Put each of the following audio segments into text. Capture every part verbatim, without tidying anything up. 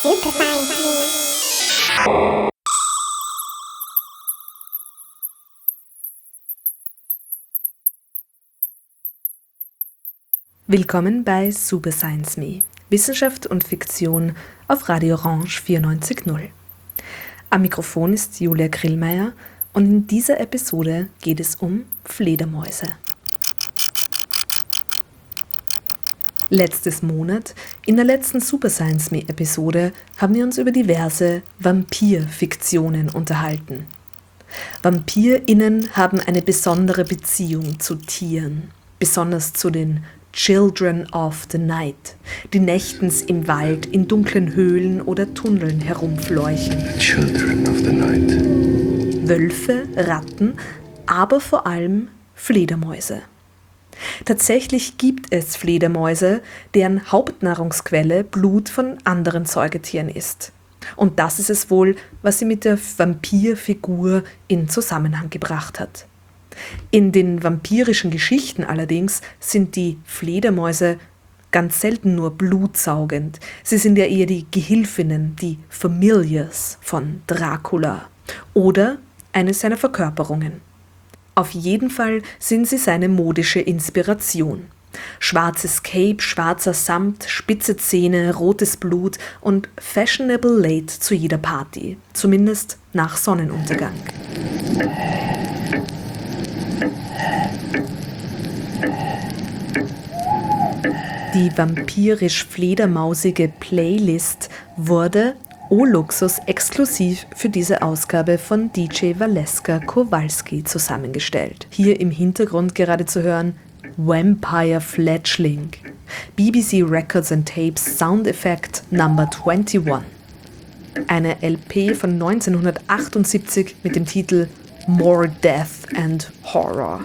Willkommen bei Super Science Me, Wissenschaft und Fiktion auf Radio Orange vierundneunzig Komma null. Am Mikrofon ist Julia Grillmeier und in dieser Episode geht es um Fledermäuse. Letztes Monat, in der letzten Super Science Me Episode, haben wir uns über diverse Vampirfiktionen unterhalten. VampirInnen haben eine besondere Beziehung zu Tieren, besonders zu den Children of the Night, die nächtens im Wald, in dunklen Höhlen oder Tunneln herumfleuchen. Children of the Night. Wölfe, Ratten, aber vor allem Fledermäuse. Tatsächlich gibt es Fledermäuse, deren Hauptnahrungsquelle Blut von anderen Säugetieren ist. Und das ist es wohl, was sie mit der Vampirfigur in Zusammenhang gebracht hat. In den vampirischen Geschichten allerdings sind die Fledermäuse ganz selten nur blutsaugend. Sie sind ja eher die Gehilfinnen, die Familiars von Dracula oder eine seiner Verkörperungen. Auf jeden Fall sind sie seine modische Inspiration. Schwarzes Cape, schwarzer Samt, spitze Zähne, rotes Blut und fashionable late zu jeder Party, zumindest nach Sonnenuntergang. Die vampirisch-fledermausige Playlist wurde O Luxus exklusiv für diese Ausgabe von D J Valeska Kowalski zusammengestellt. Hier im Hintergrund gerade zu hören Vampire Fledgling, B B C Records and Tapes Sound Effect Number einundzwanzig. Eine L P von neunzehnhundertachtundsiebzig mit dem Titel More Death and Horror.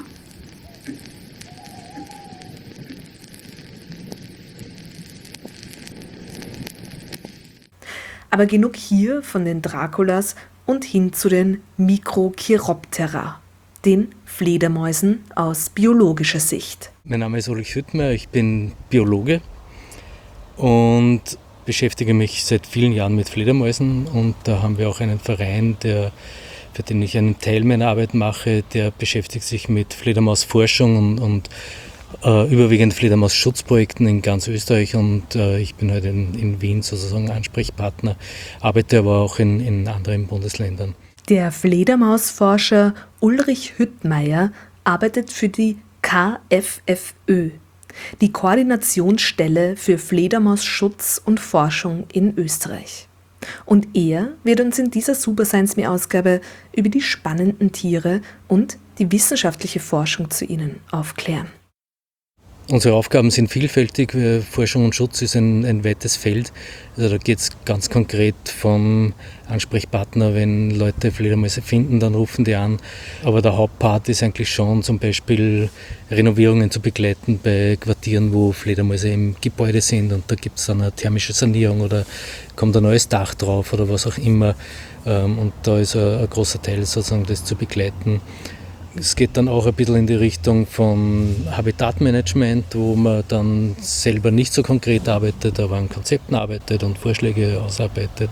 Aber genug hier von den Draculas und hin zu den Microchiroptera, den Fledermäusen aus biologischer Sicht. Mein Name ist Ulrich Hüttmeier, ich bin Biologe und beschäftige mich seit vielen Jahren mit Fledermäusen. Und da haben wir auch einen Verein, der, für den ich einen Teil meiner Arbeit mache, der beschäftigt sich mit Fledermausforschung und, und äh, überwiegend Fledermausschutzprojekten in ganz Österreich. Und äh, ich bin heute in, in Wien sozusagen Ansprechpartner, arbeite aber auch in, in anderen Bundesländern. Der Fledermausforscher Ulrich Hüttmeier arbeitet für die K F F Ö, die Koordinationsstelle für Fledermausschutz und Forschung in Österreich. Und er wird uns in dieser Super Science Me Ausgabe über die spannenden Tiere und die wissenschaftliche Forschung zu ihnen aufklären. Unsere Aufgaben sind vielfältig. Forschung und Schutz ist ein, ein weites Feld. Also da geht es ganz konkret vom Ansprechpartner, wenn Leute Fledermäuse finden, dann rufen die an. Aber der Hauptpart ist eigentlich schon zum Beispiel Renovierungen zu begleiten bei Quartieren, wo Fledermäuse im Gebäude sind. Und da gibt es dann eine thermische Sanierung oder kommt ein neues Dach drauf oder was auch immer. Und da ist ein, ein großer Teil sozusagen, das zu begleiten. Es geht dann auch ein bisschen in die Richtung von Habitatmanagement, wo man dann selber nicht so konkret arbeitet, aber an Konzepten arbeitet und Vorschläge ausarbeitet.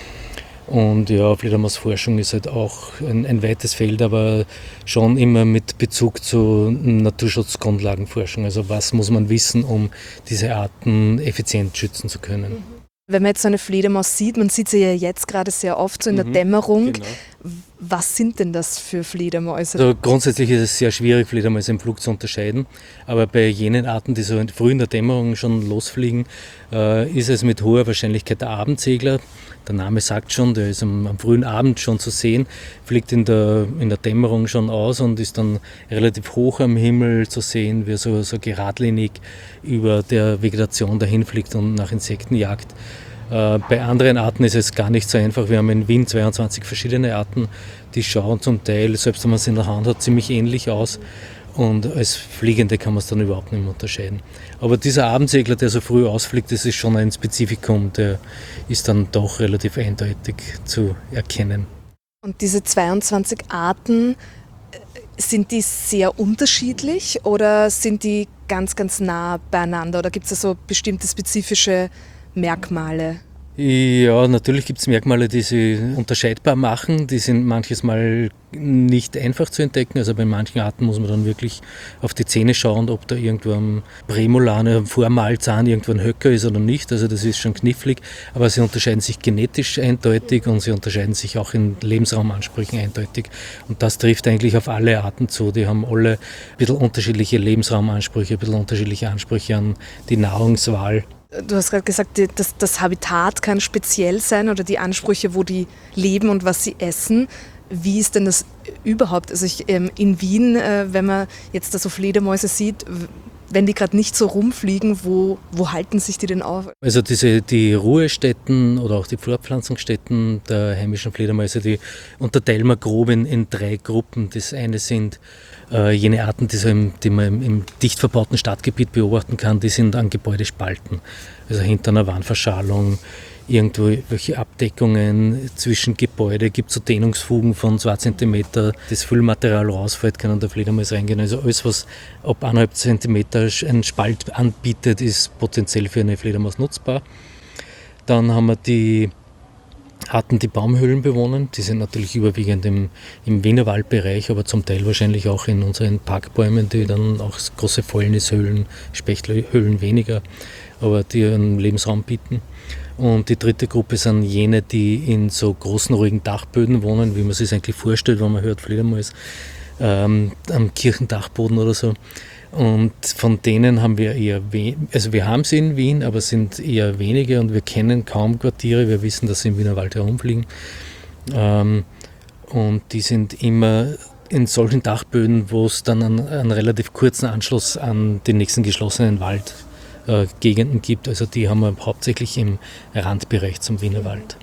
Und ja, Fledermausforschung ist halt auch ein, ein weites Feld, aber schon immer mit Bezug zu Naturschutzgrundlagenforschung. Also was muss man wissen, um diese Arten effizient schützen zu können. Wenn man jetzt so eine Fledermaus sieht, man sieht sie ja jetzt gerade sehr oft so in der mhm, Dämmerung. Genau. Was sind denn das für Fledermäuse? Also grundsätzlich ist es sehr schwierig, Fledermäuse im Flug zu unterscheiden. Aber bei jenen Arten, die so früh in der Dämmerung schon losfliegen, äh, ist es mit hoher Wahrscheinlichkeit der Abendsegler. Der Name sagt schon, der ist am, am frühen Abend schon zu sehen, fliegt in der, in der Dämmerung schon aus und ist dann relativ hoch am Himmel zu sehen, wie er so, so geradlinig über der Vegetation dahin fliegt und nach Insekten jagt. Äh, bei anderen Arten ist es gar nicht so einfach. Wir haben in Wien zweiundzwanzig verschiedene Arten, die schauen zum Teil, selbst wenn man sie in der Hand hat, ziemlich ähnlich aus. Und als Fliegende kann man es dann überhaupt nicht mehr unterscheiden. Aber dieser Abendsegler, der so früh ausfliegt, das ist schon ein Spezifikum, der ist dann doch relativ eindeutig zu erkennen. Und diese zweiundzwanzig Arten, sind die sehr unterschiedlich oder sind die ganz, ganz nah beieinander? Oder gibt es da so bestimmte spezifische Merkmale? Ja, natürlich gibt es Merkmale, die sie unterscheidbar machen. Die sind manches Mal nicht einfach zu entdecken. Also bei manchen Arten muss man dann wirklich auf die Zähne schauen, ob da irgendwo am Prämolar, am Vormalzahn irgendwo ein Höcker ist oder nicht. Also das ist schon knifflig. Aber sie unterscheiden sich genetisch eindeutig und sie unterscheiden sich auch in Lebensraumansprüchen eindeutig. Und das trifft eigentlich auf alle Arten zu. Die haben alle ein bisschen unterschiedliche Lebensraumansprüche, ein bisschen unterschiedliche Ansprüche an die Nahrungswahl. Du hast gerade gesagt, das, das Habitat kann speziell sein oder die Ansprüche, wo die leben und was sie essen. Wie ist denn das überhaupt? Also ich, ähm, in Wien, äh, wenn man jetzt da so Fledermäuse sieht, wenn die gerade nicht so rumfliegen, wo, wo halten sich die denn auf? Also diese, die Ruhestätten oder auch die Fortpflanzungsstätten der heimischen Fledermäuse, die unterteilen wir grob in, in drei Gruppen. Das eine sind äh, jene Arten, die, so im, die man im, im dicht verbauten Stadtgebiet beobachten kann, die sind an Gebäudespalten. Also hinter einer Wandverschalung, irgendwo welche Abdeckungen zwischen Gebäude, gibt es so Dehnungsfugen von zwei Zentimeter, das Füllmaterial rausfällt, kann an der Fledermaus reingehen. Also alles, was ab eineinhalb Zentimeter einen Spalt anbietet, ist potenziell für eine Fledermaus nutzbar. Dann haben wir die Arten, die Baumhöhlen bewohnen. Die sind natürlich überwiegend im, im Wienerwaldbereich, aber zum Teil wahrscheinlich auch in unseren Parkbäumen, die dann auch große Fäulnishöhlen, Spechtlhöhlen weniger, aber die einen Lebensraum bieten. Und die dritte Gruppe sind jene, die in so großen, ruhigen Dachböden wohnen, wie man sich eigentlich vorstellt, wenn man hört Fledermaus, ähm, am Kirchendachboden oder so. Und von denen haben wir eher, we- also wir haben sie in Wien, aber es sind eher wenige und wir kennen kaum Quartiere. Wir wissen, dass sie im Wienerwald herumfliegen. Ähm, und die sind immer in solchen Dachböden, wo es dann einen, einen relativ kurzen Anschluss an den nächsten geschlossenen Wald Äh, Gegenden gibt. Also die haben wir hauptsächlich im Randbereich zum Wienerwald.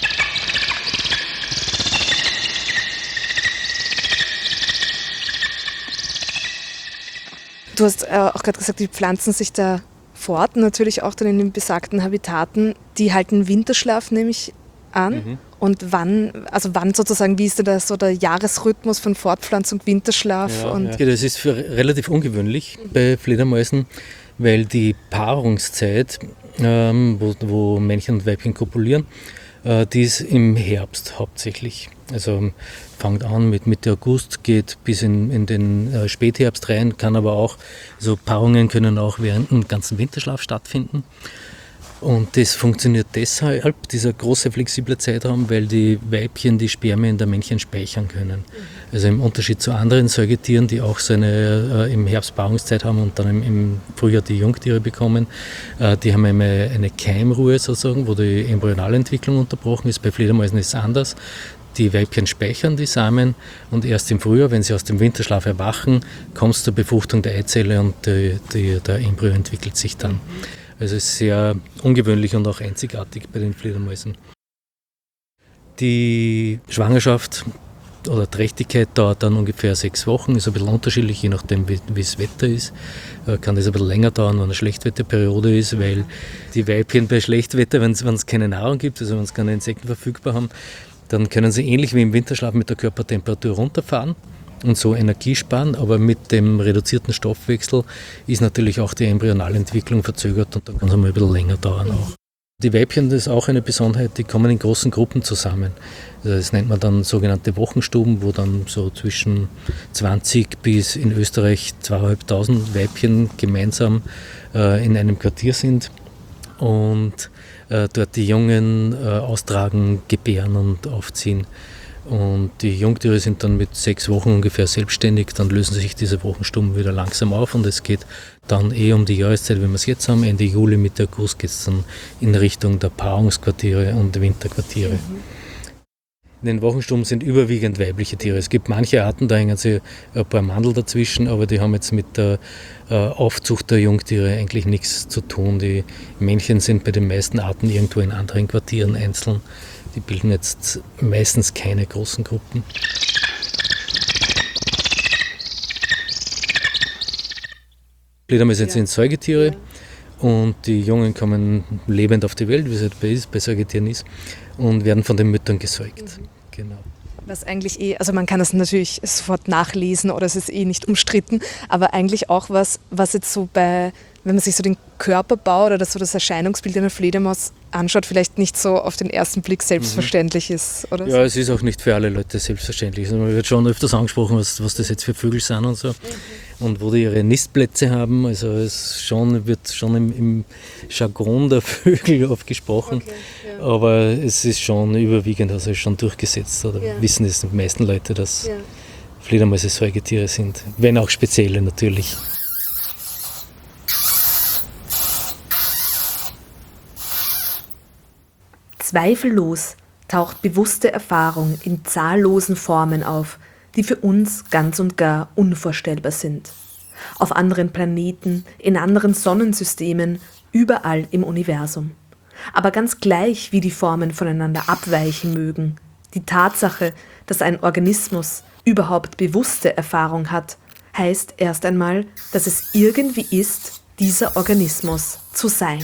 Du hast äh, auch gerade gesagt, die pflanzen sich da fort, natürlich auch dann in den besagten Habitaten. Die halten Winterschlaf, nehme ich an. Mhm. Und wann, also wann sozusagen, wie ist denn da so der Jahresrhythmus von Fortpflanzung, Winterschlaf? Ja, und ja. Das ist für relativ ungewöhnlich bei Fledermäusen, weil die Paarungszeit, ähm, wo, wo Männchen und Weibchen kopulieren, äh, die ist im Herbst hauptsächlich. Also fängt an mit Mitte August, geht bis in, in den äh, Spätherbst rein, kann aber auch, so Paarungen können auch während dem ganzen Winterschlaf stattfinden. Und das funktioniert deshalb, dieser große flexible Zeitraum, weil die Weibchen die Spermien der Männchen speichern können. Also im Unterschied zu anderen Säugetieren, die auch so eine äh, im Herbst Paarungszeit haben und dann im, im Frühjahr die Jungtiere bekommen, äh, die haben eine, eine Keimruhe sozusagen, wo die Embryonalentwicklung unterbrochen ist. Bei Fledermäusen ist es anders. Die Weibchen speichern die Samen und erst im Frühjahr, wenn sie aus dem Winterschlaf erwachen, kommt es zur Befruchtung der Eizelle und die, die, der Embryo entwickelt sich dann. Also es ist sehr ungewöhnlich und auch einzigartig bei den Fledermäusen. Die Schwangerschaft oder Trächtigkeit dauert dann ungefähr sechs Wochen, ist ein bisschen unterschiedlich, je nachdem wie, wie das Wetter ist. Kann das ein bisschen länger dauern, wenn eine Schlechtwetterperiode ist, weil die Weibchen bei Schlechtwetter, wenn es keine Nahrung gibt, also wenn es keine Insekten verfügbar haben, dann können sie ähnlich wie im Winterschlaf mit der Körpertemperatur runterfahren und so Energie sparen, aber mit dem reduzierten Stoffwechsel ist natürlich auch die Embryonalentwicklung verzögert und dann kann es mal ein bisschen länger dauern auch. Die Weibchen, das ist auch eine Besonderheit, die kommen in großen Gruppen zusammen. Das nennt man dann sogenannte Wochenstuben, wo dann so zwischen zwanzig bis in Österreich zweitausendfünfhundert Weibchen gemeinsam äh, in einem Quartier sind und äh, dort die Jungen äh, austragen, gebären und aufziehen. Und die Jungtiere sind dann mit sechs Wochen ungefähr selbstständig, dann lösen sich diese Wochenstuben wieder langsam auf und es geht dann eh um die Jahreszeit, wie wir es jetzt haben, Ende Juli, Mitte August geht es dann in Richtung der Paarungsquartiere und Winterquartiere. Mhm. In den Wochenstuben sind überwiegend weibliche Tiere. Es gibt manche Arten, da hängen sie ein paar Mandel dazwischen, aber die haben jetzt mit der äh, Aufzucht der Jungtiere eigentlich nichts zu tun. Die Männchen sind bei den meisten Arten irgendwo in anderen Quartieren einzeln. Die bilden jetzt meistens keine großen Gruppen. Fledermäuse sind Säugetiere und die Jungen kommen lebend auf die Welt, wie es halt bei, bei Säugetieren ist, und werden von den Müttern gesäugt. Mhm. Genau. Was eigentlich eh, also man kann das natürlich sofort nachlesen oder es ist eh nicht umstritten, aber eigentlich auch was, was jetzt so bei wenn man sich so den Körperbau oder das, so das Erscheinungsbild einer Fledermaus anschaut, vielleicht nicht so auf den ersten Blick selbstverständlich mhm. ist. Oder ja, so. Es ist auch nicht für alle Leute selbstverständlich. Also man wird schon öfters angesprochen, was, was das jetzt für Vögel sind und so. Mhm. Und wo die ihre Nistplätze haben. Also es schon, wird schon im, im Jargon der Vögel oft gesprochen. Okay, ja. Aber es ist schon überwiegend, also ist schon durchgesetzt. Oder ja. wissen es die meisten Leute, dass ja. Fledermäuse Säugetiere sind. Wenn auch spezielle natürlich. Zweifellos taucht bewusste Erfahrung in zahllosen Formen auf, die für uns ganz und gar unvorstellbar sind. Auf anderen Planeten, in anderen Sonnensystemen, überall im Universum. Aber ganz gleich, wie die Formen voneinander abweichen mögen, die Tatsache, dass ein Organismus überhaupt bewusste Erfahrung hat, heißt erst einmal, dass es irgendwie ist, dieser Organismus zu sein.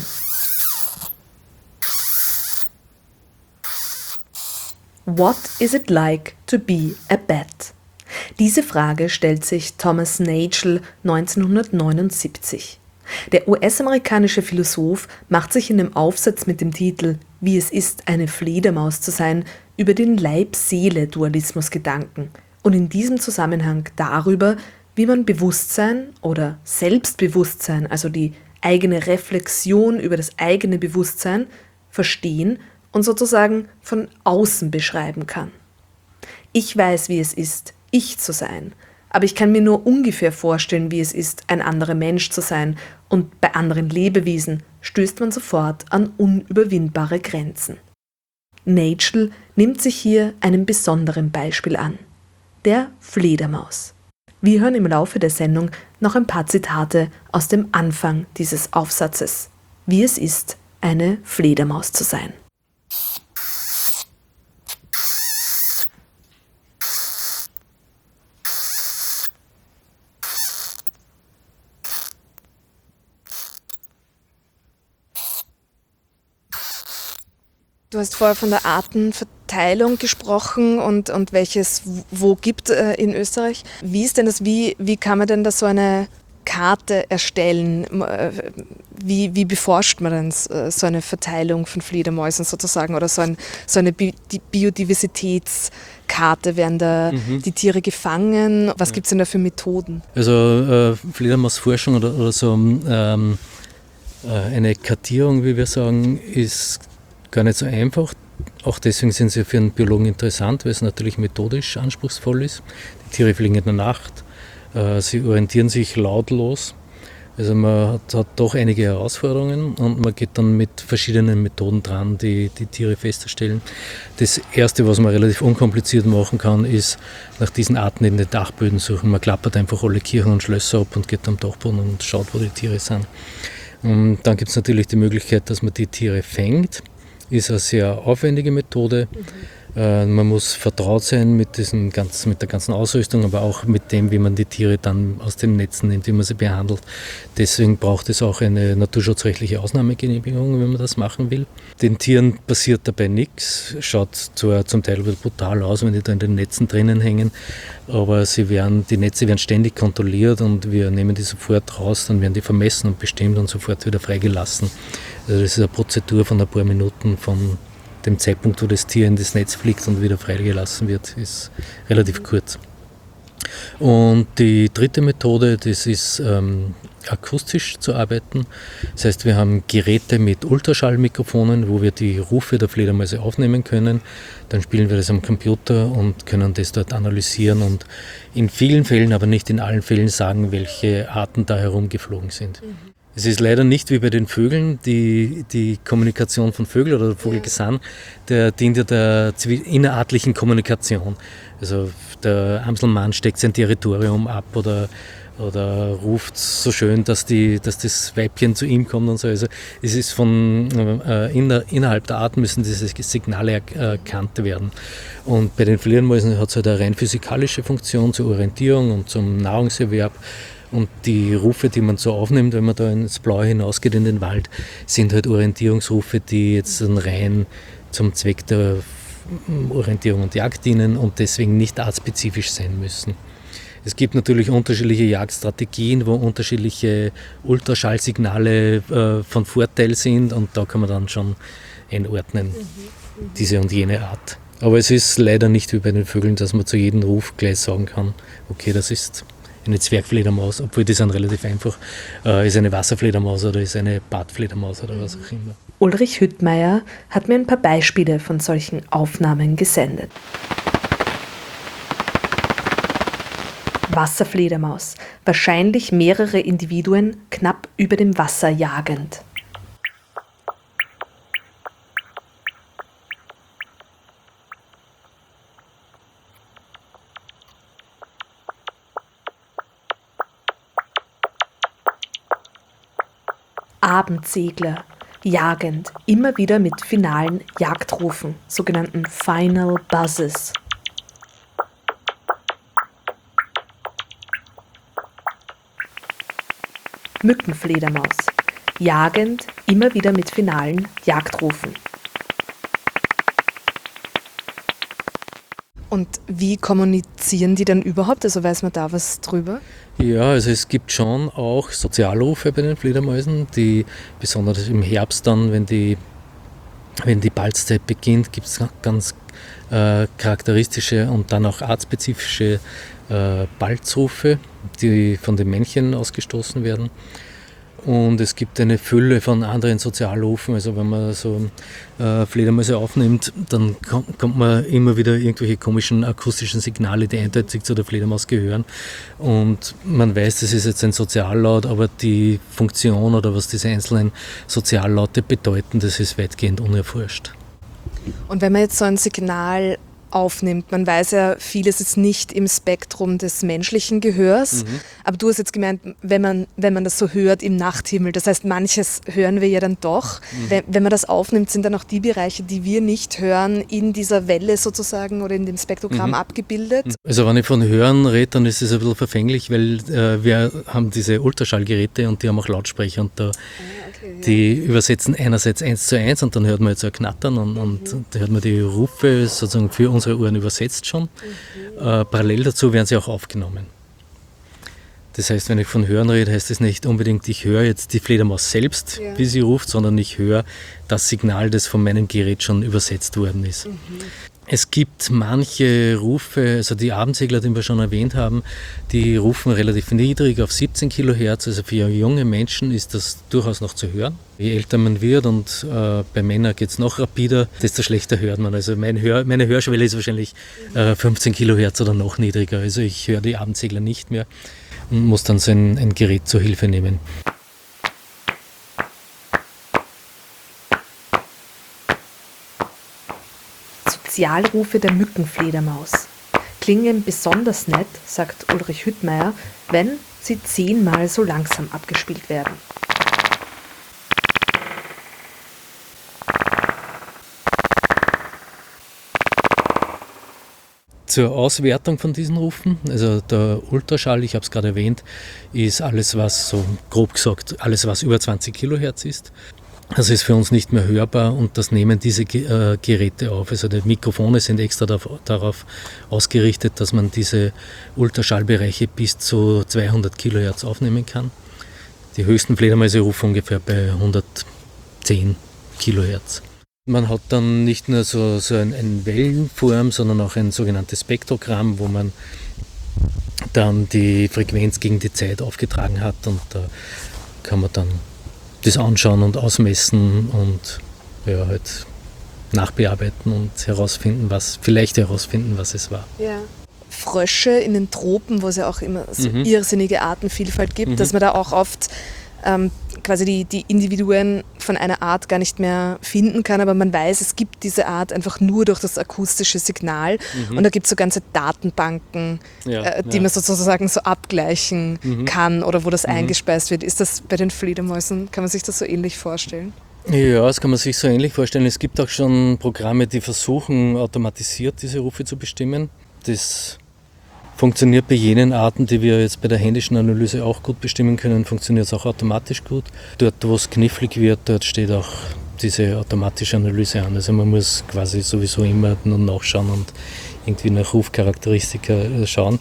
What is it like to be a bat? Diese Frage stellt sich Thomas Nagel neunzehnhundertneunundsiebzig. Der U S-amerikanische Philosoph macht sich in dem Aufsatz mit dem Titel »Wie es ist, eine Fledermaus zu sein« über den Leib-Seele-Dualismus Gedanken und in diesem Zusammenhang darüber, wie man Bewusstsein oder Selbstbewusstsein, also die eigene Reflexion über das eigene Bewusstsein, verstehen und sozusagen von außen beschreiben kann. Ich weiß, wie es ist, ich zu sein, aber ich kann mir nur ungefähr vorstellen, wie es ist, ein anderer Mensch zu sein, und bei anderen Lebewesen stößt man sofort an unüberwindbare Grenzen. Nagel nimmt sich hier einem besonderen Beispiel an, der Fledermaus. Wir hören im Laufe der Sendung noch ein paar Zitate aus dem Anfang dieses Aufsatzes, wie es ist, eine Fledermaus zu sein. Du hast vorher von der Artenverteilung gesprochen und, und welches wo gibt äh, in Österreich. Wie ist denn das, wie, wie kann man denn da so eine Karte erstellen? Wie, wie beforscht man denn so eine Verteilung von Fledermäusen sozusagen oder so, ein, so eine Bi- Biodiversitätskarte? Werden da mhm. die Tiere gefangen? Was ja. gibt es denn da für Methoden? Also äh, Fledermausforschung oder, oder so ähm, äh, eine Kartierung, wie wir sagen, ist gar nicht so einfach. Auch deswegen sind sie für einen Biologen interessant, weil es natürlich methodisch anspruchsvoll ist. Die Tiere fliegen in der Nacht, äh, sie orientieren sich lautlos. Also man hat, hat doch einige Herausforderungen und man geht dann mit verschiedenen Methoden dran, die die Tiere festzustellen. Das Erste, was man relativ unkompliziert machen kann, ist nach diesen Arten in den Dachböden suchen. Man klappert einfach alle Kirchen und Schlösser ab und geht am Dachboden und schaut, wo die Tiere sind. Und dann gibt es natürlich die Möglichkeit, dass man die Tiere fängt. Ist eine sehr aufwendige Methode. Mhm. Äh, man muss vertraut sein mit, diesem ganzen, mit der ganzen Ausrüstung, aber auch mit dem, wie man die Tiere dann aus den Netzen nimmt, wie man sie behandelt. Deswegen braucht es auch eine naturschutzrechtliche Ausnahmegenehmigung, wenn man das machen will. Den Tieren passiert dabei nichts. Schaut zwar zum Teil brutal aus, wenn die da in den Netzen drinnen hängen, aber sie werden, die Netze werden ständig kontrolliert und wir nehmen die sofort raus, dann werden die vermessen und bestimmt und sofort wieder freigelassen. Also das ist eine Prozedur von ein paar Minuten von dem Zeitpunkt, wo das Tier in das Netz fliegt und wieder freigelassen wird, ist relativ kurz. Und die dritte Methode, das ist ähm, akustisch zu arbeiten. Das heißt, wir haben Geräte mit Ultraschallmikrofonen, wo wir die Rufe der Fledermäuse aufnehmen können. Dann spielen wir das am Computer und können das dort analysieren und in vielen Fällen, aber nicht in allen Fällen sagen, welche Arten da herumgeflogen sind. Mhm. Es ist leider nicht wie bei den Vögeln, die, die Kommunikation von Vögeln oder Vogelgesang, der dient ja der innerartlichen Kommunikation. Also der Amselmann steckt sein Territorium ab oder, oder ruft so schön, dass, die, dass das Weibchen zu ihm kommt und so. Also es ist von äh, inner, innerhalb der Art müssen diese Signale erkannt werden. Und bei den Fledermäusen hat es halt eine rein physikalische Funktion zur Orientierung und zum Nahrungserwerb. Und die Rufe, die man so aufnimmt, wenn man da ins Blaue hinausgeht in den Wald, sind halt Orientierungsrufe, die jetzt rein zum Zweck der Orientierung und Jagd dienen und deswegen nicht artspezifisch sein müssen. Es gibt natürlich unterschiedliche Jagdstrategien, wo unterschiedliche Ultraschallsignale äh, von Vorteil sind und da kann man dann schon einordnen, mhm. diese und jene Art. Aber es ist leider nicht wie bei den Vögeln, dass man zu jedem Ruf gleich sagen kann, okay, das ist eine Zwergfledermaus, obwohl die sind relativ einfach. Äh, ist eine Wasserfledermaus oder ist eine Bartfledermaus oder was auch immer. Ulrich Hüttmeier hat mir ein paar Beispiele von solchen Aufnahmen gesendet. Wasserfledermaus, wahrscheinlich mehrere Individuen knapp über dem Wasser jagend. Abendsegler, jagend, immer wieder mit finalen Jagdrufen, sogenannten Final Buzzes. Mückenfledermaus, jagend, immer wieder mit finalen Jagdrufen. Und wie kommunizieren die dann überhaupt? Also weiß man da was drüber? Ja, also es gibt schon auch Sozialrufe bei den Fledermäusen, die besonders im Herbst dann, wenn die, wenn die Balzzeit beginnt, gibt es ganz äh, charakteristische und dann auch artspezifische äh, Balzrufe, die von den Männchen ausgestoßen werden. Und es gibt eine Fülle von anderen Sozialrufen. Also wenn man so äh, Fledermäuse aufnimmt, dann kommt, kommt man immer wieder irgendwelche komischen akustischen Signale, die eindeutig zu der Fledermaus gehören. Und man weiß, das ist jetzt ein Soziallaut, aber die Funktion oder was diese einzelnen Soziallaute bedeuten, das ist weitgehend unerforscht. Und wenn man jetzt so ein Signal aufnimmt. Man weiß ja, vieles ist nicht im Spektrum des menschlichen Gehörs, mhm. aber du hast jetzt gemeint, wenn man, wenn man das so hört im Nachthimmel, das heißt, manches hören wir ja dann doch. Mhm. Wenn, wenn man das aufnimmt, sind dann auch die Bereiche, die wir nicht hören, in dieser Welle sozusagen oder in dem Spektrogramm mhm. abgebildet? Also wenn ich von Hören rede, dann ist es ein bisschen verfänglich, weil äh, wir haben diese Ultraschallgeräte und die haben auch Lautsprecher und da die übersetzen einerseits eins zu eins und dann hört man jetzt ein Knattern und, und mhm. da hört man die Rufe sozusagen für unsere Ohren übersetzt schon. Mhm. Äh, parallel dazu werden sie auch aufgenommen. Das heißt, wenn ich von Hören rede, heißt es nicht unbedingt, ich höre jetzt die Fledermaus selbst, ja. wie sie ruft, sondern ich höre das Signal, das von meinem Gerät schon übersetzt worden ist. Mhm. Es gibt manche Rufe, also die Abendsegler, die wir schon erwähnt haben, die rufen relativ niedrig auf siebzehn Kilohertz. Also für junge Menschen ist das durchaus noch zu hören. Je älter man wird und äh, bei Männern geht es noch rapider, desto schlechter hört man. Also mein Hör, meine Hörschwelle ist wahrscheinlich äh, fünfzehn Kilohertz oder noch niedriger. Also ich höre die Abendsegler nicht mehr und muss dann so ein, ein Gerät zur Hilfe nehmen. Sozialrufe der Mückenfledermaus klingen besonders nett, sagt Ulrich Hüttmeier, wenn sie zehnmal so langsam abgespielt werden. Zur Auswertung von diesen Rufen, also der Ultraschall, ich habe es gerade erwähnt, ist alles, was so grob gesagt, alles, was über zwanzig Kilohertz ist. Das ist für uns nicht mehr hörbar und das nehmen diese äh, Geräte auf. Also die Mikrofone sind extra darauf, darauf ausgerichtet, dass man diese Ultraschallbereiche bis zu zweihundert Kilohertz aufnehmen kann. Die höchsten Fledermäuse rufen ungefähr bei hundertzehn Kilohertz. Man hat dann nicht nur so, so eine ein Wellenform, sondern auch ein sogenanntes Spektrogramm, wo man dann die Frequenz gegen die Zeit aufgetragen hat und da kann man dann das anschauen und ausmessen und ja, halt nachbearbeiten und herausfinden, was, vielleicht herausfinden, was es war. Ja. Frösche in den Tropen, wo es ja auch immer so mhm. irrsinnige Artenvielfalt gibt, mhm. dass man da auch oft ähm, quasi die, die Individuen von einer Art gar nicht mehr finden kann, aber man weiß, es gibt diese Art einfach nur durch das akustische Signal mhm. und da gibt es so ganze Datenbanken, ja, äh, die ja. man sozusagen so abgleichen mhm. kann oder wo das mhm. eingespeist wird. Ist das bei den Fledermäusen, kann man sich das so ähnlich vorstellen? Ja, das kann man sich so ähnlich vorstellen. Es gibt auch schon Programme, die versuchen, automatisiert diese Rufe zu bestimmen. Das funktioniert bei jenen Arten, die wir jetzt bei der händischen Analyse auch gut bestimmen können, funktioniert es auch automatisch gut. Dort, wo es knifflig wird, dort steht auch diese automatische Analyse an. Also man muss quasi sowieso immer nur nachschauen und irgendwie nach Rufcharakteristika schauen.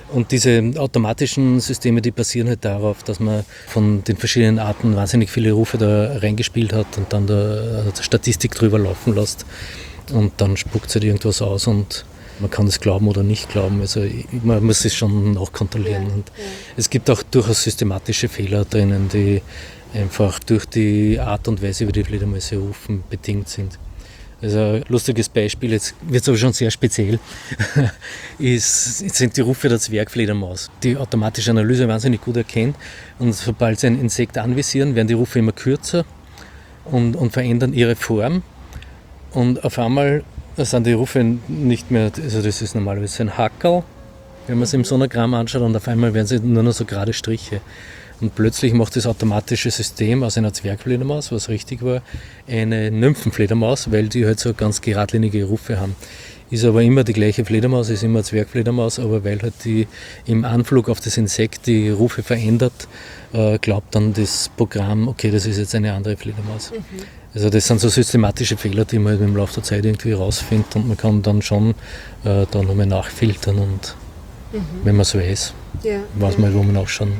Und diese automatischen Systeme, die basieren halt darauf, dass man von den verschiedenen Arten wahnsinnig viele Rufe da reingespielt hat und dann da Statistik drüber laufen lässt. Und dann spuckt es halt irgendwas aus und man kann es glauben oder nicht glauben. Also man muss es schon nachkontrollieren. Ja, und ja. Es gibt auch durchaus systematische Fehler drinnen, die einfach durch die Art und Weise, wie die Fledermäuse rufen, bedingt sind. Also ein lustiges Beispiel, jetzt wird es aber schon sehr speziell, ist, sind die Rufe der Zwergfledermaus, die automatische Analyse wahnsinnig gut erkennt. Und sobald sie ein Insekt anvisieren, werden die Rufe immer kürzer und, und verändern ihre Form. Und auf einmal sind die Rufe nicht mehr, also das ist normalerweise ein Hackerl, wenn man es im Sonogramm anschaut, und auf einmal werden sie nur noch so gerade Striche. Und plötzlich macht das automatische System aus einer Zwergfledermaus, was richtig war, eine Nymphenfledermaus, weil die halt so ganz geradlinige Rufe haben. Ist aber immer die gleiche Fledermaus, ist immer eine Zwergfledermaus, aber weil halt die im Anflug auf das Insekt die Rufe verändert, äh, glaubt dann das Programm, okay, das ist jetzt eine andere Fledermaus. Mhm. Also das sind so systematische Fehler, die man halt im Laufe der Zeit irgendwie rausfindet, und man kann dann schon äh, da nochmal nachfiltern, und mhm. wenn man es weiß, ja. weiß man, wo man nachschauen.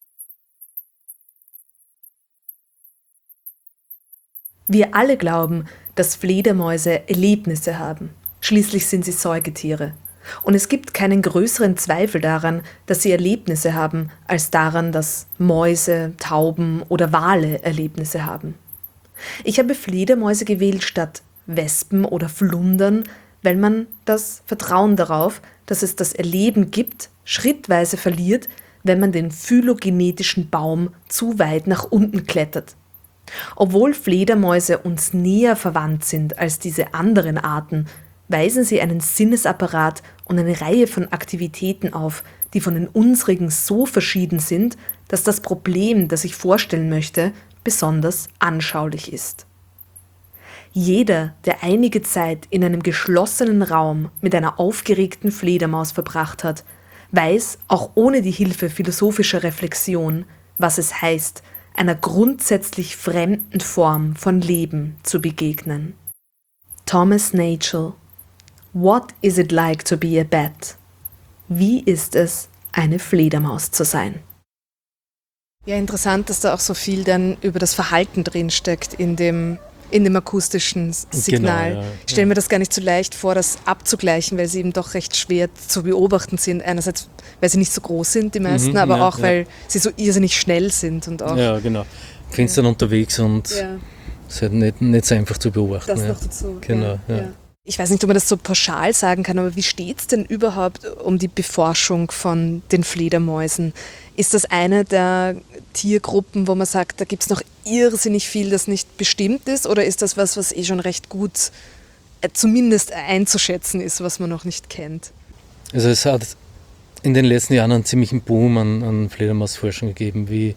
Wir alle glauben, dass Fledermäuse Erlebnisse haben. Schließlich sind sie Säugetiere. Und es gibt keinen größeren Zweifel daran, dass sie Erlebnisse haben, als daran, dass Mäuse, Tauben oder Wale Erlebnisse haben. Ich habe Fledermäuse gewählt statt Wespen oder Flundern, weil man das Vertrauen darauf, dass es das Erleben gibt, schrittweise verliert, wenn man den phylogenetischen Baum zu weit nach unten klettert. Obwohl Fledermäuse uns näher verwandt sind als diese anderen Arten, weisen sie einen Sinnesapparat und eine Reihe von Aktivitäten auf, die von den unsrigen so verschieden sind, dass das Problem, das ich vorstellen möchte, besonders anschaulich ist. Jeder, der einige Zeit in einem geschlossenen Raum mit einer aufgeregten Fledermaus verbracht hat, weiß, auch ohne die Hilfe philosophischer Reflexion, was es heißt, einer grundsätzlich fremden Form von Leben zu begegnen. Thomas Nagel. What is it like to be a bat? Wie ist es, eine Fledermaus zu sein? Ja, interessant, dass da auch so viel dann über das Verhalten drinsteckt in dem, in dem akustischen Signal. Genau, ja, ich stelle mir das gar nicht so leicht vor, das abzugleichen, weil sie eben doch recht schwer zu beobachten sind. Einerseits, weil sie nicht so groß sind, die meisten, mhm, aber ja, auch, ja. weil sie so irrsinnig schnell sind. Und auch, ja, genau. Findest dann ja. unterwegs und es ja. ist halt nicht, nicht so einfach zu beobachten. Das ja. noch dazu. Genau, ja. Ja. Ich weiß nicht, ob man das so pauschal sagen kann, aber wie steht es denn überhaupt um die Beforschung von den Fledermäusen? Ist das eine der Tiergruppen, wo man sagt, da gibt es noch irrsinnig viel, das nicht bestimmt ist? Oder ist das was, was eh schon recht gut äh, zumindest einzuschätzen ist, was man noch nicht kennt? Also es hat in den letzten Jahren einen ziemlichen Boom an, an Fledermausforschung gegeben. Wie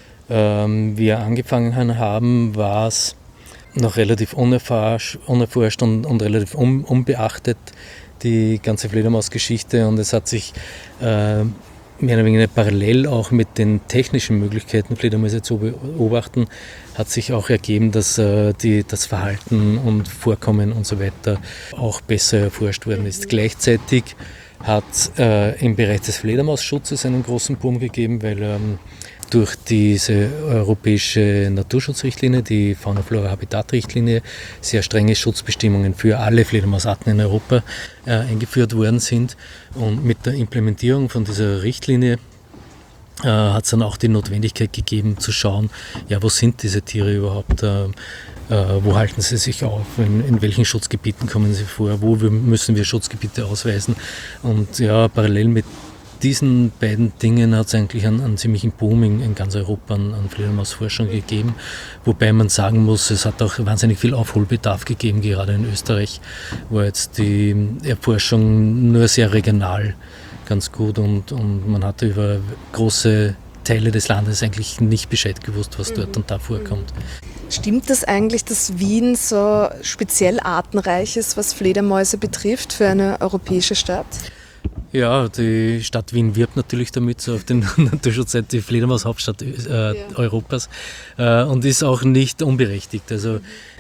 ähm, wir angefangen haben, war es noch relativ unerforscht, unerforscht und, und relativ un, unbeachtet, die ganze Fledermausgeschichte. Und es hat sich äh, mehr oder weniger parallel auch mit den technischen Möglichkeiten, Fledermäuse zu beobachten, hat sich auch ergeben, dass äh, die, das Verhalten und Vorkommen und so weiter auch besser erforscht worden ist. Gleichzeitig hat äh, im Bereich des Fledermausschutzes einen großen Boom gegeben, weil ähm, durch diese europäische Naturschutzrichtlinie, die Fauna-Flora-Habitat-Richtlinie, sehr strenge Schutzbestimmungen für alle Fledermausarten in Europa äh, eingeführt worden sind. Und mit der Implementierung von dieser Richtlinie äh, hat es dann auch die Notwendigkeit gegeben, zu schauen, ja, wo sind diese Tiere überhaupt, äh, äh, wo halten sie sich auf, in, in welchen Schutzgebieten kommen sie vor, wo wir, müssen wir Schutzgebiete ausweisen. Und ja, parallel mit diesen beiden Dingen hat es eigentlich einen, einen ziemlichen Boom in, in ganz Europa an, an Fledermausforschung gegeben, wobei man sagen muss, es hat auch wahnsinnig viel Aufholbedarf gegeben, gerade in Österreich war jetzt die Erforschung nur sehr regional ganz gut, und, und man hatte über große Teile des Landes eigentlich nicht Bescheid gewusst, was dort und da vorkommt. Stimmt das eigentlich, dass Wien so speziell artenreich ist, was Fledermäuse betrifft, für eine europäische Stadt? Ja, die Stadt Wien wirbt natürlich damit, so auf den Naturschutzseite die Fledermaus-Hauptstadt äh, ja. Europas, äh, und ist auch nicht unberechtigt. Also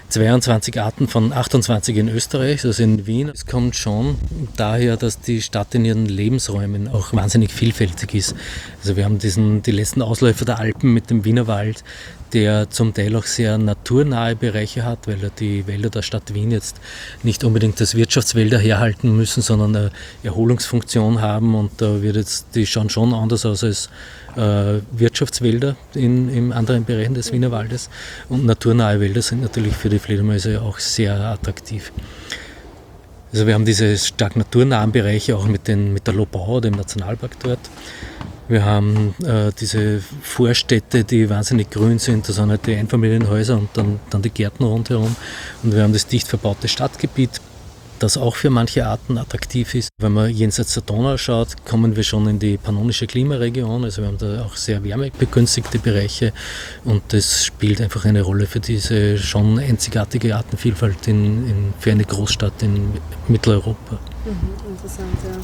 zweiundzwanzig Arten von achtundzwanzig in Österreich, also in Wien. Es kommt schon daher, dass die Stadt in ihren Lebensräumen auch wahnsinnig vielfältig ist. Also wir haben diesen, die letzten Ausläufer der Alpen mit dem Wienerwald, der zum Teil auch sehr naturnahe Bereiche hat, weil die Wälder der Stadt Wien jetzt nicht unbedingt als Wirtschaftswälder herhalten müssen, sondern eine Erholungsfunktion haben, und da wird jetzt, die schauen schon anders aus als äh, Wirtschaftswälder in, in anderen Bereichen des Wienerwaldes, und naturnahe Wälder sind natürlich für die Fledermäuse auch sehr attraktiv. Also wir haben diese stark naturnahen Bereiche auch mit, den, mit der Lobau, dem Nationalpark dort. Wir haben äh, diese Vorstädte, die wahnsinnig grün sind, das sind halt die Einfamilienhäuser und dann, dann die Gärten rundherum. Und wir haben das dicht verbaute Stadtgebiet, das auch für manche Arten attraktiv ist. Wenn man jenseits der Donau schaut, kommen wir schon in die pannonische Klimaregion. Also wir haben da auch sehr wärmebegünstigte Bereiche, und das spielt einfach eine Rolle für diese schon einzigartige Artenvielfalt in, in, für eine Großstadt in Mitteleuropa. Mhm, interessant, ja.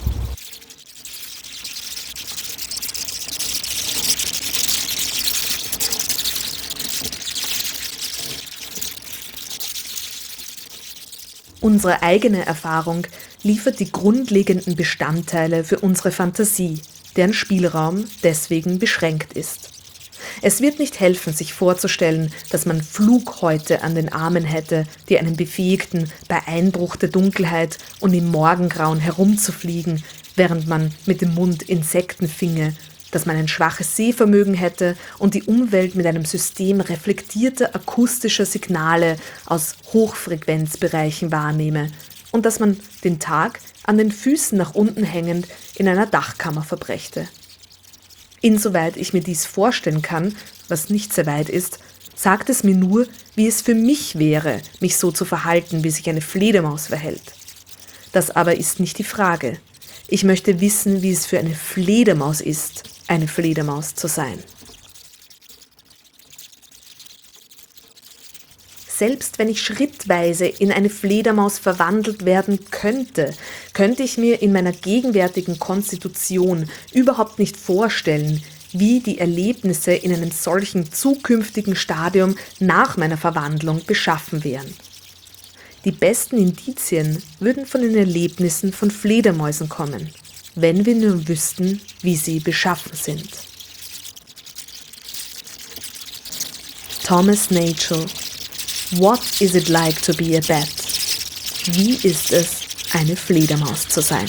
Unsere eigene Erfahrung liefert die grundlegenden Bestandteile für unsere Fantasie, deren Spielraum deswegen beschränkt ist. Es wird nicht helfen, sich vorzustellen, dass man Flughäute an den Armen hätte, die einen befähigten, bei Einbruch der Dunkelheit und im Morgengrauen herumzufliegen, während man mit dem Mund Insekten finge, dass man ein schwaches Sehvermögen hätte und die Umwelt mit einem System reflektierter akustischer Signale aus Hochfrequenzbereichen wahrnehme und dass man den Tag an den Füßen nach unten hängend in einer Dachkammer verbrächte. Insoweit ich mir dies vorstellen kann, was nicht sehr weit ist, sagt es mir nur, wie es für mich wäre, mich so zu verhalten, wie sich eine Fledermaus verhält. Das aber ist nicht die Frage. Ich möchte wissen, wie es für eine Fledermaus ist, eine Fledermaus zu sein. Selbst wenn ich schrittweise in eine Fledermaus verwandelt werden könnte, könnte ich mir in meiner gegenwärtigen Konstitution überhaupt nicht vorstellen, wie die Erlebnisse in einem solchen zukünftigen Stadium nach meiner Verwandlung beschaffen wären. Die besten Indizien würden von den Erlebnissen von Fledermäusen kommen, wenn wir nur wüssten, wie sie beschaffen sind. Thomas Nagel. What is it like to be a bat? Wie ist es, eine Fledermaus zu sein?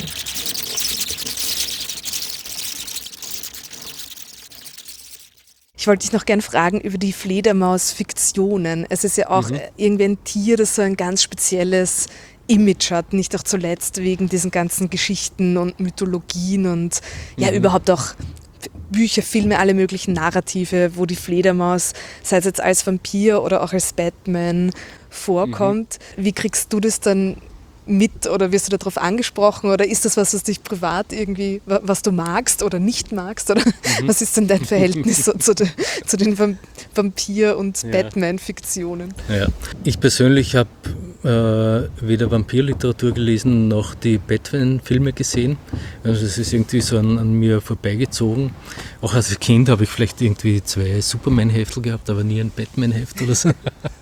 Ich wollte dich noch gern fragen über die Fledermaus-Fiktionen. Es ist ja auch mhm. irgendwie ein Tier, das so ein ganz spezielles Image hat, nicht auch zuletzt wegen diesen ganzen Geschichten und Mythologien und ja mhm. überhaupt auch Bücher, Filme, alle möglichen Narrative, wo die Fledermaus, sei es jetzt als Vampir oder auch als Batman, vorkommt. Mhm. Wie kriegst du das dann mit oder wirst du darauf angesprochen oder ist das was, was dich privat irgendwie, was du magst oder nicht magst? Oder mhm. was ist denn dein Verhältnis so zu, de, zu den Vampir- und ja. Batman-Fiktionen? Ja. Ich persönlich habe äh, weder Vampirliteratur gelesen noch die Batman-Filme gesehen. Also es ist irgendwie so an, an mir vorbeigezogen. Auch als Kind habe ich vielleicht irgendwie zwei Superman-Heftel gehabt, aber nie ein Batman-Heft oder so.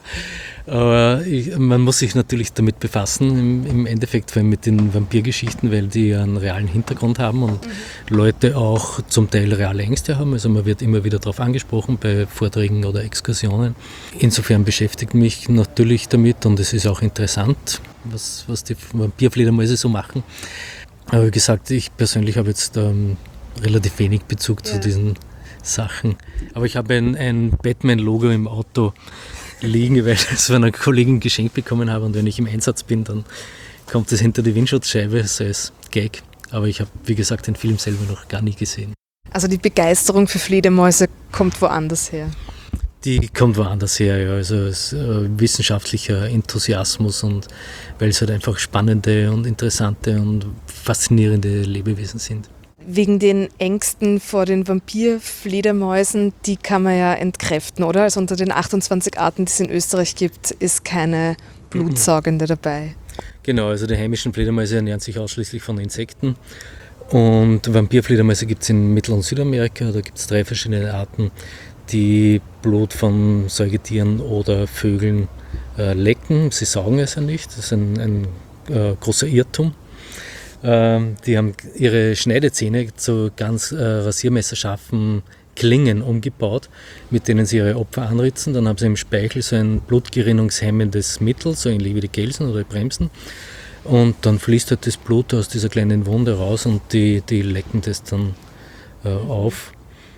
Aber ich, man muss sich natürlich damit befassen, im, im Endeffekt vor allem mit den Vampirgeschichten, weil die einen realen Hintergrund haben und mhm. Leute auch zum Teil reale Ängste haben. Also man wird immer wieder darauf angesprochen bei Vorträgen oder Exkursionen. Insofern beschäftigt mich natürlich damit und es ist auch interessant, was, was die Vampirfledermäuse so machen. Aber wie gesagt, ich persönlich habe jetzt ähm, relativ wenig Bezug ja. zu diesen Sachen. Aber ich habe ein, ein Batman-Logo im Auto liegen, weil ich es von einer Kollegin geschenkt bekommen habe und wenn ich im Einsatz bin, dann kommt es hinter die Windschutzscheibe, so als Gag. Aber ich habe, wie gesagt, den Film selber noch gar nie gesehen. Also die Begeisterung für Fledermäuse kommt woanders her? Die kommt woanders her, ja. Also es ist äh, wissenschaftlicher Enthusiasmus und weil es halt einfach spannende und interessante und faszinierende Lebewesen sind. Wegen den Ängsten vor den Vampirfledermäusen, die kann man ja entkräften, oder? Also unter den achtundzwanzig Arten, die es in Österreich gibt, ist keine Blutsaugende dabei. Genau, also die heimischen Fledermäuse ernähren sich ausschließlich von Insekten. Und Vampirfledermäuse gibt es in Mittel- und Südamerika, da gibt es drei verschiedene Arten, die Blut von Säugetieren oder Vögeln äh, lecken, sie saugen es ja nicht, das ist ein, ein äh, großer Irrtum. Ähm, die haben ihre Schneidezähne zu ganz äh, rasiermesserscharfen Klingen umgebaut, mit denen sie ihre Opfer anritzen. Dann haben sie im Speichel so ein blutgerinnungshemmendes Mittel, so ähnlich wie die Gelsen oder die Bremsen. Und dann fließt halt das Blut aus dieser kleinen Wunde raus und die, die lecken das dann äh, auf.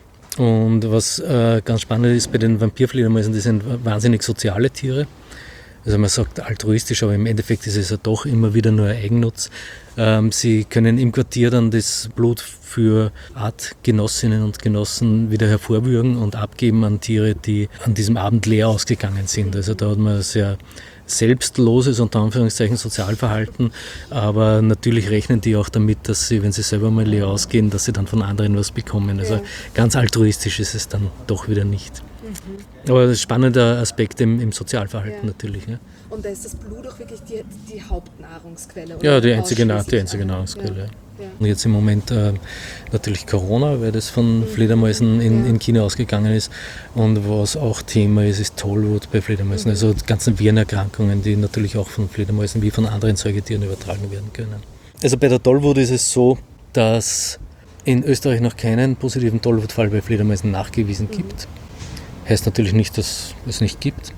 Und was äh, ganz spannend ist bei den Vampirfledermäusen, die sind wahnsinnig soziale Tiere. Also man sagt altruistisch, aber im Endeffekt ist es ja doch immer wieder nur ein Eigennutz. Ähm, sie können im Quartier dann das Blut für Artgenossinnen und Genossen wieder hervorwürgen und abgeben an Tiere, die an diesem Abend leer ausgegangen sind. Also da hat man sehr selbstloses, unter Anführungszeichen, Sozialverhalten, aber natürlich rechnen die auch damit, dass sie, wenn sie selber mal leer ausgehen, dass sie dann von anderen was bekommen. Also ja. Ganz altruistisch ist es dann doch wieder nicht. Mhm. Aber das ist ein spannender Aspekt im, im Sozialverhalten ja. natürlich. Ja. Und da ist das Blut auch wirklich die, die Hauptnahrungsquelle? Oder ja, die einzige, die einzige Nahrungsquelle. Ja. Ja. Und jetzt im Moment äh, natürlich Corona, weil das von mhm. Fledermäusen in, ja. in China ausgegangen ist. Und was auch Thema ist, ist Tollwut bei Fledermäusen. Mhm. Also die ganzen Virenerkrankungen, die natürlich auch von Fledermäusen wie von anderen Säugetieren übertragen werden können. Also bei der Tollwut ist es so, dass in Österreich noch keinen positiven Tollwutfall bei Fledermäusen nachgewiesen mhm. gibt. Heißt natürlich nicht, dass es nicht gibt.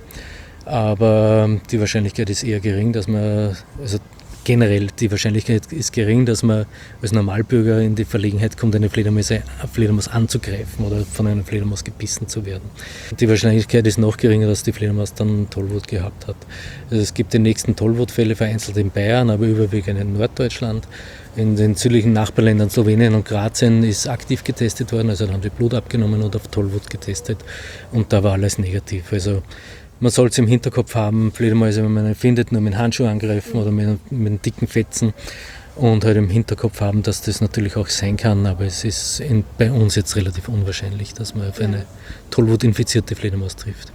Aber die Wahrscheinlichkeit ist eher gering, dass man, also generell die Wahrscheinlichkeit ist gering, dass man als Normalbürger in die Verlegenheit kommt, eine Fledermaus, eine Fledermaus anzugreifen oder von einer Fledermaus gebissen zu werden. Die Wahrscheinlichkeit ist noch geringer, dass die Fledermaus dann Tollwut gehabt hat. Also es gibt die nächsten Tollwutfälle vereinzelt in Bayern, aber überwiegend in Norddeutschland. In den südlichen Nachbarländern Slowenien und Kroatien ist aktiv getestet worden, also da haben die Blut abgenommen und auf Tollwut getestet und da war alles negativ. Also man soll es im Hinterkopf haben, Fledermäuse, wenn man eine findet, nur mit Handschuh angreifen oder mit, mit einem dicken Fetzen und halt im Hinterkopf haben, dass das natürlich auch sein kann, aber es ist in, bei uns jetzt relativ unwahrscheinlich, dass man auf eine Tollwut-infizierte Fledermaus trifft.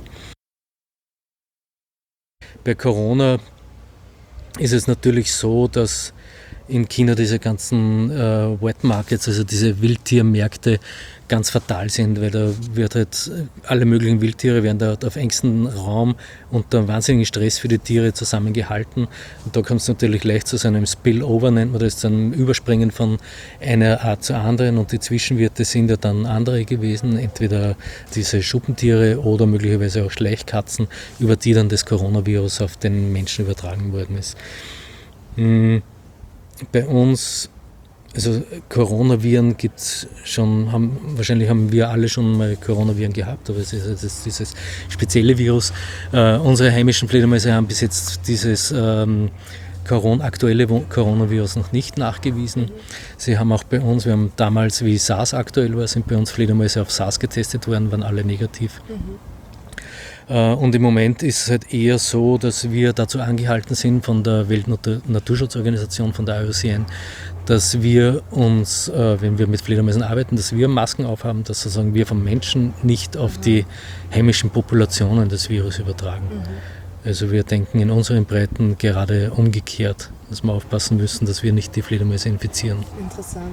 Bei Corona ist es natürlich so, dass in China diese ganzen äh, Wet Markets, also diese Wildtiermärkte, ganz fatal sind, weil da wird halt alle möglichen Wildtiere werden da auf engstem Raum unter wahnsinnigen Stress für die Tiere zusammengehalten. Und da kommt es natürlich leicht zu so einem Spillover, nennt man das, zu einem Überspringen von einer Art zur anderen und die Zwischenwirte sind ja dann andere gewesen, entweder diese Schuppentiere oder möglicherweise auch Schleichkatzen, über die dann das Coronavirus auf den Menschen übertragen worden ist. Mhm. Bei uns, also Coronaviren gibt es schon, haben, wahrscheinlich haben wir alle schon mal Coronaviren gehabt, aber es ist, es ist dieses spezielle Virus. Äh, unsere heimischen Fledermäuse haben bis jetzt dieses ähm, Corona, aktuelle Coronavirus noch nicht nachgewiesen. Sie haben auch bei uns, wir haben damals, wie SARS aktuell war, sind bei uns Fledermäuse auf SARS getestet worden, waren alle negativ. Mhm. Und im Moment ist es halt eher so, dass wir dazu angehalten sind von der Weltnaturschutzorganisation, von der I U C N, dass wir uns, wenn wir mit Fledermäusen arbeiten, dass wir Masken aufhaben, dass sozusagen wir vom Menschen nicht auf die heimischen Populationen das Virus übertragen. Mhm. Also wir denken in unseren Breiten gerade umgekehrt, dass wir aufpassen müssen, dass wir nicht die Fledermäuse infizieren. Interessant.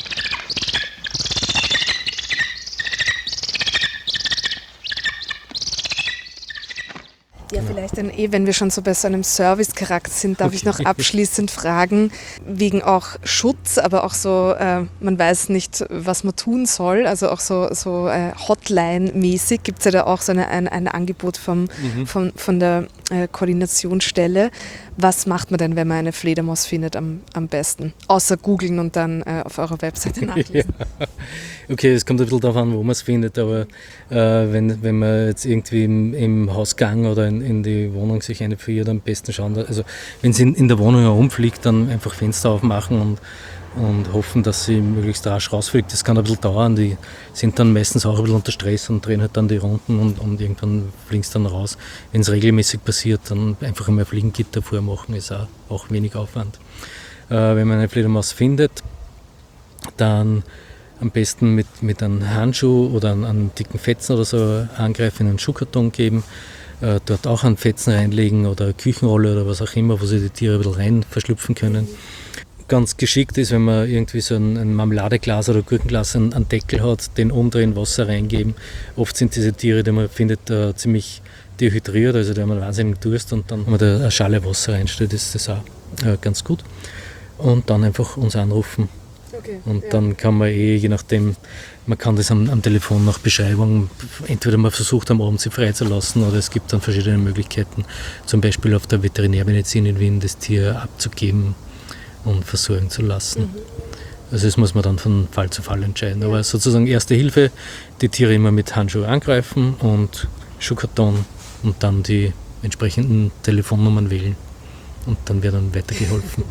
Ja, vielleicht dann eh, wenn wir schon so bei so einem Service-Charakter sind, darf okay. ich noch abschließend fragen, wegen auch Schutz, aber auch so, äh, man weiß nicht, was man tun soll, also auch so, so äh, Hotline-mäßig gibt es ja da auch so eine, ein, ein Angebot vom, mhm. von, von der äh, Koordinationsstelle. Was macht man denn, wenn man eine Fledermaus findet am, am besten? Außer googeln und dann äh, auf eurer Webseite nachlesen. Ja. Okay, es kommt ein bisschen darauf an, wo man es findet, aber äh, wenn, wenn man jetzt irgendwie im, im Hausgang oder in, in die Wohnung sich eine verirrt, am besten schauen, also wenn sie in, in der Wohnung herumfliegt, dann einfach Fenster aufmachen und, und hoffen, dass sie möglichst rasch rausfliegt. Das kann ein bisschen dauern, die sind dann meistens auch ein bisschen unter Stress und drehen halt dann die Runden und, und irgendwann fliegen sie dann raus. Wenn es regelmäßig passiert, dann einfach einmal Fliegengitter vormachen, ist auch, auch wenig Aufwand. Äh, wenn man eine Fledermaus findet, dann am besten mit, mit einem Handschuh oder einem, einem dicken Fetzen oder so angreifen, in einen Schuhkarton geben, äh, dort auch einen Fetzen reinlegen oder eine Küchenrolle oder was auch immer, wo sie die Tiere ein bisschen rein verschlüpfen können. Ganz geschickt ist, wenn man irgendwie so ein, ein Marmeladeglas oder Gurkenglas einen, einen Deckel hat, den umdrehen, Wasser reingeben. Oft sind diese Tiere, die man findet, äh, ziemlich dehydriert, also da haben wir wahnsinnig Durst und dann, wenn man da eine Schale Wasser reinstellt, ist das auch äh, ganz gut. Und dann einfach uns anrufen. Okay, und ja. dann kann man eh, je nachdem, man kann das am, am Telefon nach Beschreibung, entweder man versucht am Abend sie freizulassen oder es gibt dann verschiedene Möglichkeiten, zum Beispiel auf der Veterinärmedizin in Wien das Tier abzugeben und versorgen zu lassen. Mhm. Also das muss man dann von Fall zu Fall entscheiden. Ja. Aber sozusagen Erste Hilfe, die Tiere immer mit Handschuhe angreifen und Schuhkarton und dann die entsprechenden Telefonnummern wählen und dann wird dann weitergeholfen.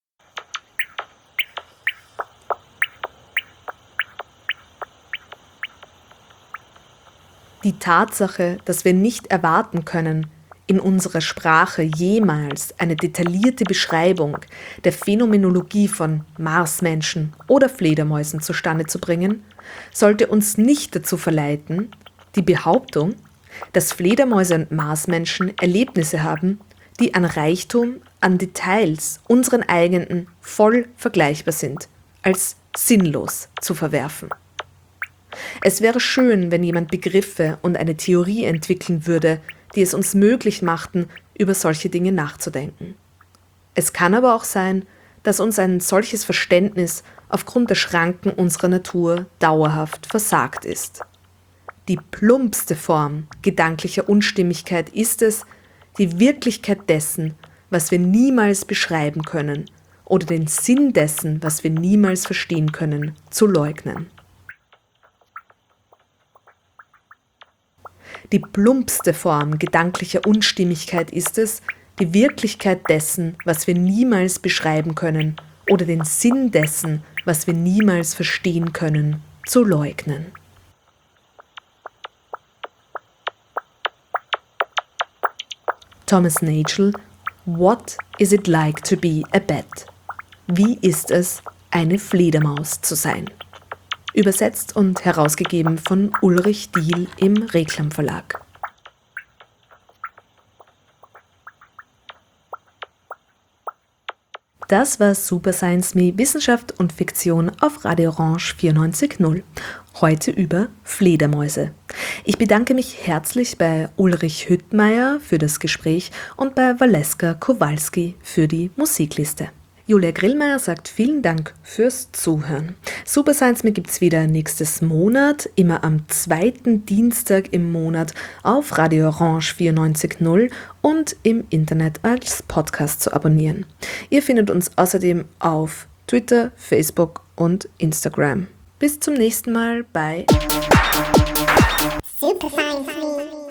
Die Tatsache, dass wir nicht erwarten können, in unserer Sprache jemals eine detaillierte Beschreibung der Phänomenologie von Marsmenschen oder Fledermäusen zustande zu bringen, sollte uns nicht dazu verleiten, die Behauptung, dass Fledermäuse und Marsmenschen Erlebnisse haben, die an Reichtum, an Details unseren eigenen voll vergleichbar sind, als sinnlos zu verwerfen. Es wäre schön, wenn jemand Begriffe und eine Theorie entwickeln würde, die es uns möglich machten, über solche Dinge nachzudenken. Es kann aber auch sein, dass uns ein solches Verständnis aufgrund der Schranken unserer Natur dauerhaft versagt ist. Die plumpste Form gedanklicher Unstimmigkeit ist es, die Wirklichkeit dessen, was wir niemals beschreiben können, oder den Sinn dessen, was wir niemals verstehen können, zu leugnen. Die plumpste Form gedanklicher Unstimmigkeit ist es, die Wirklichkeit dessen, was wir niemals beschreiben können, oder den Sinn dessen, was wir niemals verstehen können, zu leugnen. Thomas Nagel, What is it like to be a bat? Wie ist es, eine Fledermaus zu sein? Übersetzt und herausgegeben von Ulrich Diehl im Reklam Verlag. Das war Super Science Me, Wissenschaft und Fiktion auf Radio Orange vierundneunzig Komma null. Heute über Fledermäuse. Ich bedanke mich herzlich bei Ulrich Hüttmeier für das Gespräch und bei Valeska Kowalski für die Musikliste. Julia Grillmeier sagt vielen Dank fürs Zuhören. Super Science Me gibt's wieder nächstes Monat, immer am zweiten Dienstag im Monat auf Radio Orange vierundneunzig Komma null und im Internet als Podcast zu abonnieren. Ihr findet uns außerdem auf Twitter, Facebook und Instagram. Bis zum nächsten Mal bei Super Science Me.